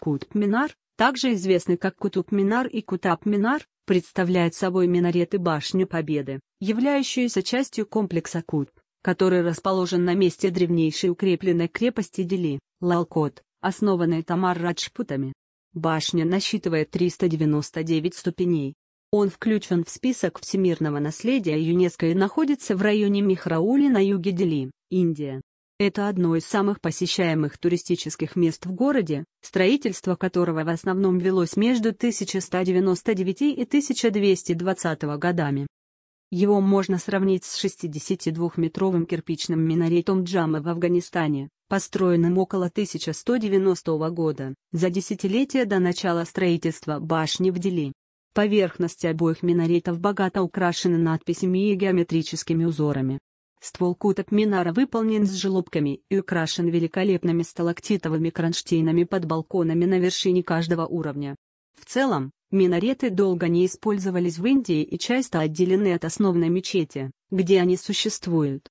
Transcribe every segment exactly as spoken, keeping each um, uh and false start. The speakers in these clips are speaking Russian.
Кутб-Минар, также известный как Кутуб-Минар и Кутаб-Минар, представляет собой минарет и башню Победы, являющуюся частью комплекса Кутб, который расположен на месте древнейшей укрепленной крепости Дели, Лал-Кот, основанной Тамар-Раджпутами. Башня насчитывает триста девяносто девять ступеней. Он включен в список всемирного наследия ЮНЕСКО и находится в районе Мехраули на юге Дели, Индия. Это одно из самых посещаемых туристических мест в городе, строительство которого в основном велось между тысяча сто девяносто девятым и тысяча двести двадцатым годами. Его можно сравнить с шестидесятидвухметровым кирпичным минаретом Джамы в Афганистане, построенным около тысяча сто девяностого года, за десятилетие до начала строительства башни в Дели. Поверхности обоих минаретов богато украшены надписями и геометрическими узорами. Ствол Кутаб-Минара выполнен с желобками и украшен великолепными сталактитовыми кронштейнами под балконами на вершине каждого уровня. В целом, минареты долго не использовались в Индии и часто отделены от основной мечети, где они существуют.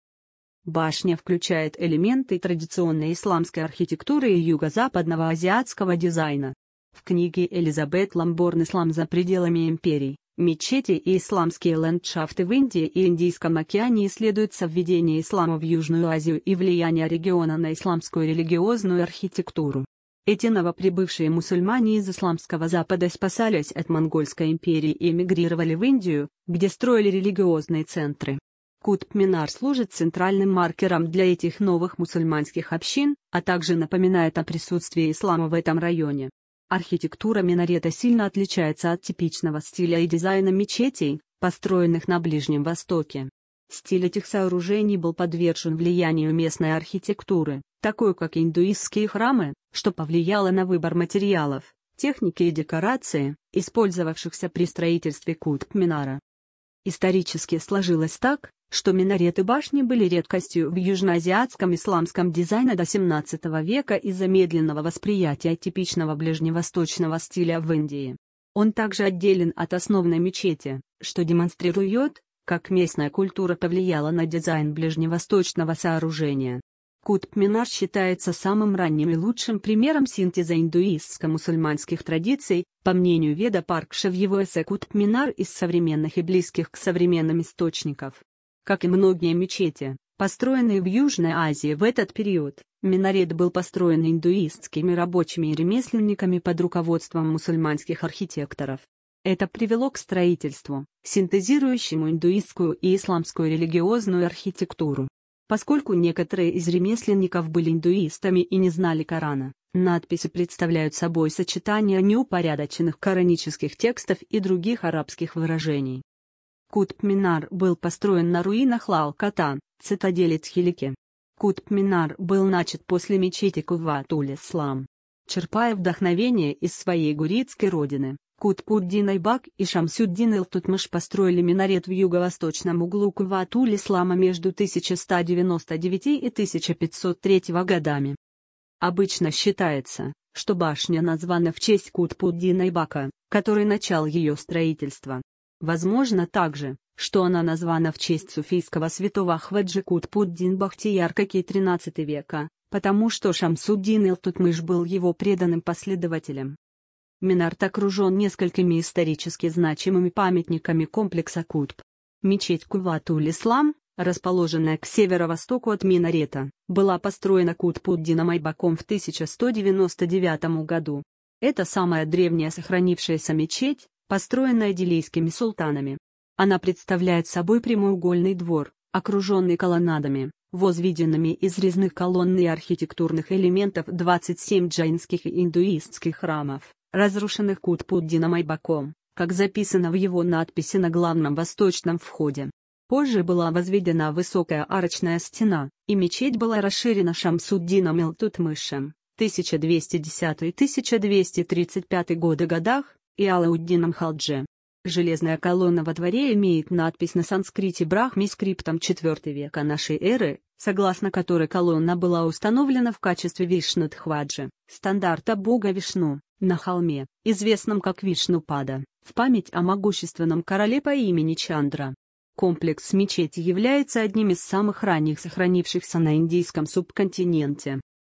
Башня включает элементы традиционной исламской архитектуры и юго-западного азиатского дизайна. В книге Элизабет Ламборн «Ислам за пределами империй. Мечети и исламские ландшафты в Индии и Индийском океане» исследуется введение ислама в Южную Азию и влияние региона на исламскую религиозную архитектуру. Эти новоприбывшие мусульмане из исламского Запада спасались от Монгольской империи и эмигрировали в Индию, где строили религиозные центры. Кутб-Минар служит центральным маркером для этих новых мусульманских общин, а также напоминает о присутствии ислама в этом районе. Архитектура минарета сильно отличается от типичного стиля и дизайна мечетей, построенных на Ближнем Востоке. Стиль этих сооружений был подвержен влиянию местной архитектуры, такой как индуистские храмы, что повлияло на выбор материалов, техники и декорации, использовавшихся при строительстве Кутб-Минара. Исторически сложилось так, что минареты башни были редкостью в южноазиатском исламском дизайне до семнадцатого века из-за медленного восприятия типичного ближневосточного стиля в Индии. Он также отделен от основной мечети, что демонстрирует, как местная культура повлияла на дизайн ближневосточного сооружения. Кутб-Минар считается самым ранним и лучшим примером синтеза индуистско-мусульманских традиций, по мнению Веда Паркша в его эссе «Кутб-Минар из современных и близких к современным источников». Как и многие мечети, построенные в Южной Азии в этот период, минарет был построен индуистскими рабочими и ремесленниками под руководством мусульманских архитекторов. Это привело к строительству, синтезирующему индуистскую и исламскую религиозную архитектуру. Поскольку некоторые из ремесленников были индуистами и не знали Корана, надписи представляют собой сочетание неупорядоченных коранических текстов и других арабских выражений. Кутб-Минар был построен на руинах Лал-Кота, цитадели Тхилики. Кутб-Минар был начат после мечети Кувват-уль-Ислам. Черпая вдохновение из своей гуритской родины, Кутб-уд-Дин Айбак и Шамсюд-Дин Илтутмыш построили минарет в юго-восточном углу Кувват-уль-Ислама между тысяча сто девяносто девятым и тысяча пятьсот третьим годами. Обычно считается, что башня названа в честь Кутб-уд-Дина Айбака, который начал ее строительство. Возможно также, что она названа в честь суфийского святого Хваджи Кутб-уд-Дин Бахтияр Каки тринадцатого века, потому что Шамсуд-Дин Илтутмыш был его преданным последователем. Минарет окружен несколькими исторически значимыми памятниками комплекса Кутб. Мечеть Кувват-уль-Ислам, расположенная к северо-востоку от минарета, была построена Кутб-уд-Дином Айбаком в тысяча сто девяносто девятом году. Это самая древняя сохранившаяся мечеть, построенная делийскими султанами. Она представляет собой прямоугольный двор, окруженный колоннадами, возведенными из резных колонн и архитектурных элементов двадцать семь джайнских и индуистских храмов, разрушенных Кутб-уд-Дином Айбаком, как записано в его надписи на главном восточном входе. Позже была возведена высокая арочная стена, и мечеть была расширена Шамсуд-Дином Илтутмышем, тысяча двести десятый — тысяча двести тридцать пятый годы годах, и Алауд-Дином Халджи. Железная колонна во дворе имеет надпись на санскрите Брахми скриптом четвёртого века нашей эры, согласно которой колонна была установлена в качестве Вишну-Дхваджи, стандарта бога Вишну, на холме, известном как Вишнупада, в память о могущественном короле по имени Чандра. Комплекс мечети является одним из самых ранних сохранившихся на индийском субконтиненте.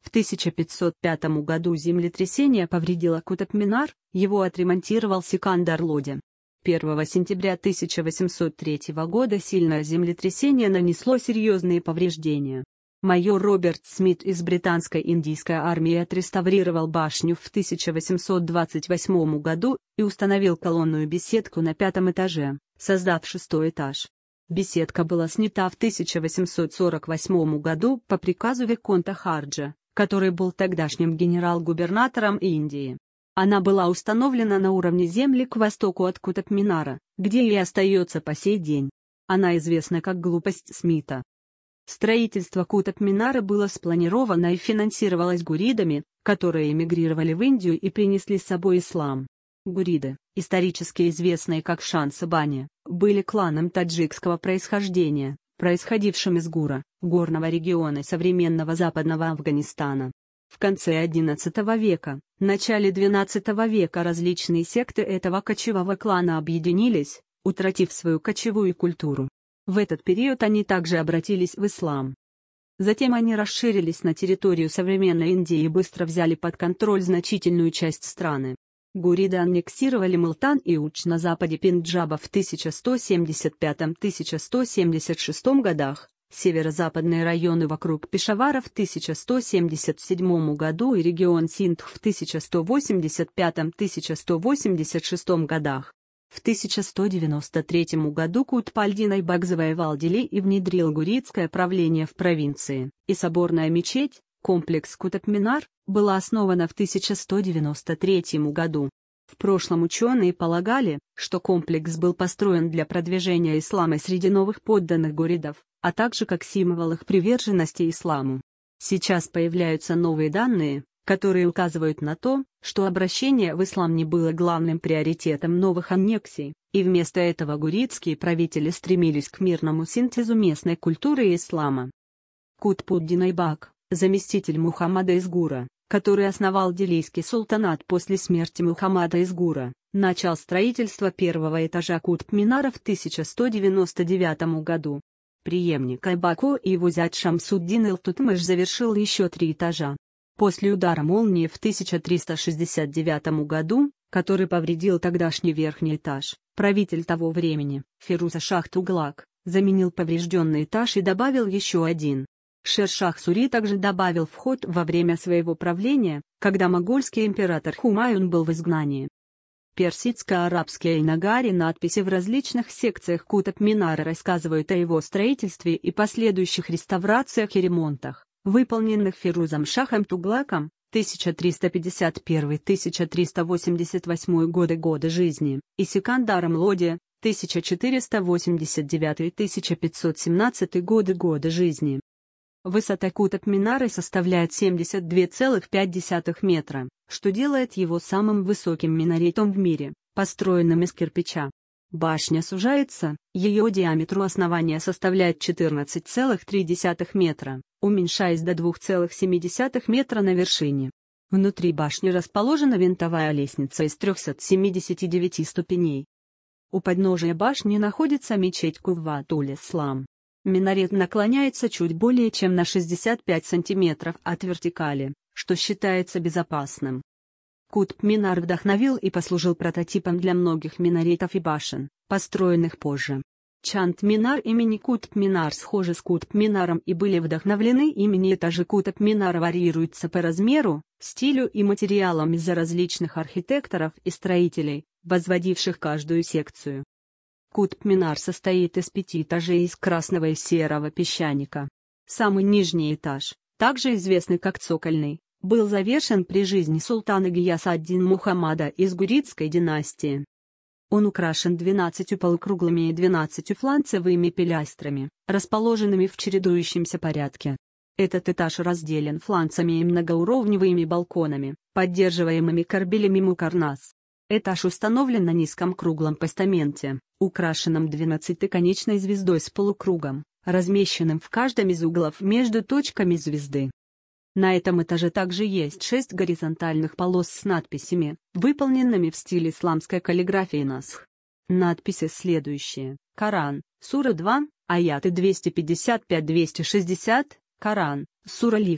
В тысяча пятьсот пятом году землетрясение повредило Кутаб-Минар, его отремонтировал Сикандар Лоди. первого сентября тысяча восемьсот третьего года сильное землетрясение нанесло серьезные повреждения. Майор Роберт Смит из британской индийской армии отреставрировал башню в тысяча восемьсот двадцать восьмом году и установил колонную беседку на пятом этаже, создав шестой этаж. Беседка была снята в тысяча восемьсот сорок восьмом году по приказу Виконта Харджа, который был тогдашним генерал-губернатором Индии. Она была установлена на уровне земли к востоку от Кутаб-Минара, где и остается по сей день. Она известна как «глупость Смита». Строительство Кутаб-Минара было спланировано и финансировалось гуридами, которые эмигрировали в Индию и принесли с собой ислам. Гуриды, исторически известные как Шанса-Бани, были кланом таджикского происхождения, происходившим из Гура, горного региона современного западного Афганистана. В конце одиннадцатого века, начале двенадцатого века различные секты этого кочевого клана объединились, утратив свою кочевую культуру. В этот период они также обратились в ислам. Затем они расширились на территорию современной Индии и быстро взяли под контроль значительную часть страны. Гуриды аннексировали Мултан и Удж на западе Пенджаба в тысяча сто семьдесят пятом — тысяча сто семьдесят шестом годах, северо-западные районы вокруг Пешавара в тысяча сто семьдесят седьмом году и регион Синдх в тысяча сто восемьдесят пятом — тысяча сто восемьдесят шестом годах. В тысяча сто девяносто третьем году Кутб-ад-Дин Айбак завоевал Дели и внедрил гуридское правление в провинции, и соборная мечеть, комплекс Кутаб-Минар, была основана в тысяча сто девяносто третьем году. В прошлом ученые полагали, что комплекс был построен для продвижения ислама среди новых подданных гуридов, а также как символ их приверженности исламу. Сейчас появляются новые данные, которые указывают на то, что обращение в ислам не было главным приоритетом новых аннексий, и вместо этого гуридские правители стремились к мирному синтезу местной культуры и ислама. Кутб-ад-Дин Айбак, заместитель Мухаммада из Гура, который основал Делийский султанат после смерти Мухаммада из Гура, начал строительство первого этажа Кутб-Минара в тысяча сто девяносто девятом году. Преемник Айбаку и его зять Шамсуддин Илтутмиш завершил еще три этажа. После удара молнии в тысяча триста шестьдесят девятом году, который повредил тогдашний верхний этаж, правитель того времени, Фируз Шах Туглак, заменил поврежденный этаж и добавил еще один. Шер-Шах Сури также добавил вход во время своего правления, когда могольский император Хумаюн был в изгнании. Персидско-арабские и нагари надписи в различных секциях Кутаб-Минара рассказывают о его строительстве и последующих реставрациях и ремонтах, выполненных Фирузом Шахом Туглаком, тысяча триста пятьдесят первый — тысяча триста восемьдесят восьмой годы года жизни, и Сикандаром Лоди, тысяча четыреста восемьдесят девятый — тысяча пятьсот семнадцатый годы года жизни. Высота Кутаб-Минара составляет семьдесят два целых пять десятых метра, что делает его самым высоким минаретом в мире, построенным из кирпича. Башня сужается, ее диаметр у основания составляет четырнадцать целых три десятых метра, уменьшаясь до двух целых семи десятых метра на вершине. Внутри башни расположена винтовая лестница из трёхсот семидесяти девяти ступеней. У подножия башни находится мечеть Кувватуль-Ислам. Минарет наклоняется чуть более чем на шестьдесят пять сантиметров от вертикали, что считается безопасным. Кутб-Минар вдохновил и послужил прототипом для многих минаретов и башен, построенных позже. Чанд-Минар имени Кутб-Минар схожи с Кутб-Минаром и были вдохновлены имени этажи Кутб-Минара варьируются по размеру, стилю и материалам из-за различных архитекторов и строителей, возводивших каждую секцию. Кутб-Минар состоит из пяти этажей из красного и серого песчаника. Самый нижний этаж, также известный как цокольный, был завершен при жизни султана Гияса-ад-Дин Мухаммада из Гуридской династии. Он украшен двенадцатью полукруглыми и двенадцатью фланцевыми пилястрами, расположенными в чередующемся порядке. Этот этаж разделен фланцами и многоуровневыми балконами, поддерживаемыми корбелями мукарнас. Этаж установлен на низком круглом постаменте, украшенном двенадцатиконечной звездой с полукругом, размещенным в каждом из углов между точками звезды. На этом этаже также есть шесть горизонтальных полос с надписями, выполненными в стиле исламской каллиграфии Насх. Надписи следующие: Коран, Сура два, аяты двести пятьдесят пять — двести шестьдесят, Коран, Сура Ликс,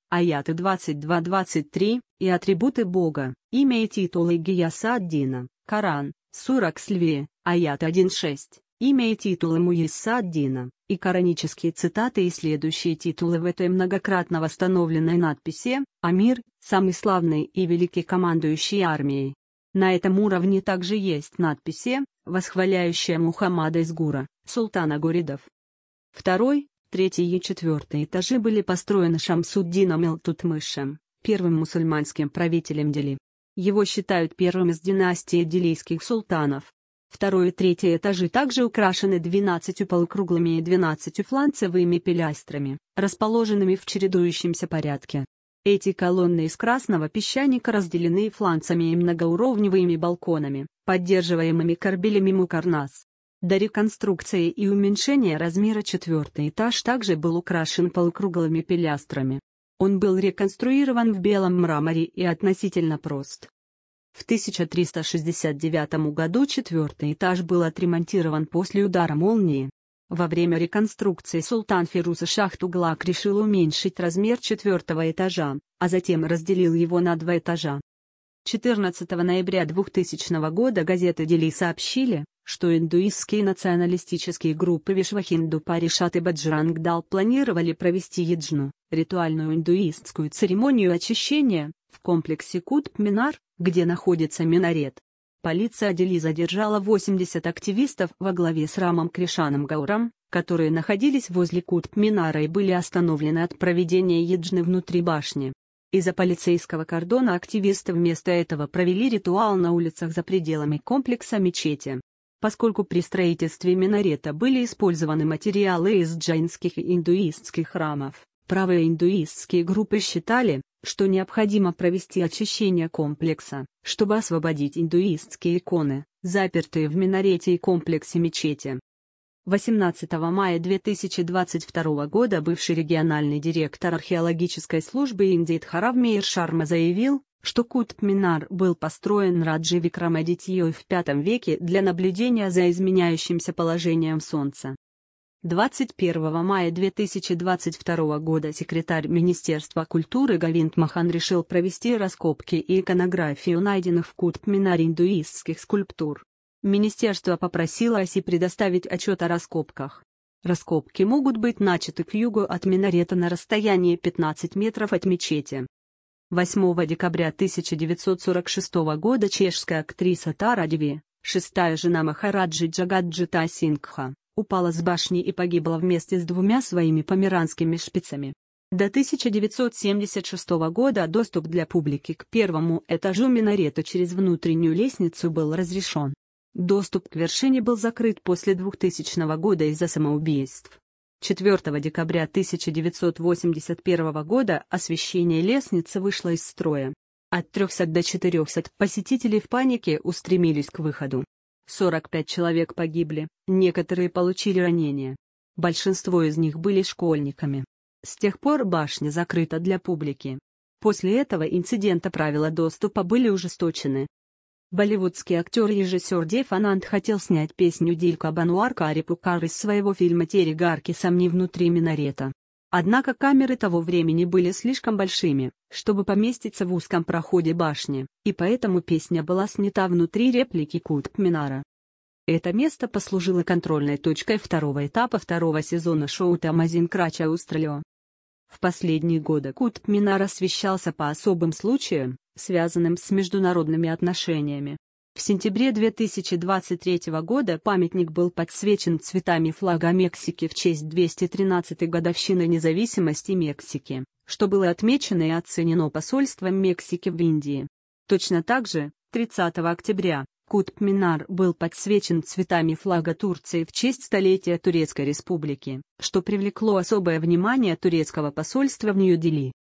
аяты двадцать два двадцать три, и атрибуты Бога, имя и титулы Гияса ад-Дина, Коран, сура Кслви, аят один шесть, имя и титулы Муйисса ад-Дина, и коранические цитаты и следующие титулы в этой многократно восстановленной надписи: «Амир, самый славный и великий командующий армией». На этом уровне также есть надписи, восхваляющие Мухаммада из Гура, султана гуридов. Второй, третий и четвертый этажи были построены Шамсуддином Илтутмышем, первым мусульманским правителем Дели. Его считают первым из династии делийских султанов. Второй и третий этажи также украшены двенадцатью полукруглыми и двенадцатью фланцевыми пилястрами, расположенными в чередующемся порядке. Эти колонны из красного песчаника разделены фланцами и многоуровневыми балконами, поддерживаемыми корбелями мукарнас. До реконструкции и уменьшения размера четвертый этаж также был украшен полукруглыми пилястрами. Он был реконструирован в белом мраморе и относительно прост. В тысяча триста шестьдесят девятом году четвертый этаж был отремонтирован после удара молнии. Во время реконструкции султан Фируз Шах Туглак решил уменьшить размер четвертого этажа, а затем разделил его на два этажа. четырнадцатого ноября двухтысячного года газеты Дели сообщили, что индуистские националистические группы Вишва-Хинду Паришат и Баджранг Дал планировали провести яджну, ритуальную индуистскую церемонию очищения, в комплексе Кутб-Минар, где находится минарет. Полиция Дели задержала восемьдесят активистов во главе с Рамом Кришаном Гауром, которые находились возле Кутб-Минара и были остановлены от проведения яджны внутри башни. Из-за полицейского кордона активисты вместо этого провели ритуал на улицах за пределами комплекса мечети. Поскольку при строительстве минарета были использованы материалы из джайнских и индуистских храмов, правые индуистские группы считали, что необходимо провести очищение комплекса, чтобы освободить индуистские иконы, запертые в минарете и комплексе мечети. восемнадцатого мая две тысячи двадцать второго года бывший региональный директор археологической службы Индии Дхарав Мейер Шарма заявил, что Кутб-Минар был построен Раджи Викрамадитьей в пятом веке для наблюдения за изменяющимся положением Солнца. двадцать первого мая две тысячи двадцать второго года секретарь Министерства культуры Говинд Махан решил провести раскопки и иконографию найденных в Кутб-Минаре индуистских скульптур. Министерство попросило ОСИ предоставить отчет о раскопках. Раскопки могут быть начаты к югу от минарета на расстоянии пятнадцать метров от мечети. восьмого декабря тысяча девятьсот сорок шестого года чешская актриса Тара Деви, шестая жена Махараджи Джагаджита Сингха, упала с башни и погибла вместе с двумя своими померанскими шпицами. До тысяча девятьсот семьдесят шестого года доступ для публики к первому этажу минарета через внутреннюю лестницу был разрешен. Доступ к вершине был закрыт после двухтысячного года из-за самоубийств. четвёртого декабря тысяча девятьсот восемьдесят первого года освещение лестницы вышло из строя. От трёхсот до четырёхсот посетителей в панике устремились к выходу. сорок пять человек погибли, некоторые получили ранения. Большинство из них были школьниками. С тех пор башня закрыта для публики. После этого инцидента правила доступа были ужесточены. Болливудский актер и режиссер Дев Ананд хотел снять песню «Диль ка бануар кари пукар» из своего фильма «Тери гарки сомни» внутри минарета. Однако камеры того времени были слишком большими, чтобы поместиться в узком проходе башни, и поэтому песня была снята внутри реплики Кутб-Минара. Это место послужило контрольной точкой второго этапа второго сезона шоу «Тамазин Крача Устралио». В последние годы Кутб-Минар освещался по особым случаям, связанным с международными отношениями. В сентябре две тысячи двадцать третьего года памятник был подсвечен цветами флага Мексики в честь двухсот тринадцатой годовщины независимости Мексики, что было отмечено и оценено посольством Мексики в Индии. Точно так же, тридцатого октября, Кутб-Минар был подсвечен цветами флага Турции в честь столетия Турецкой Республики, что привлекло особое внимание турецкого посольства в Нью-Дели.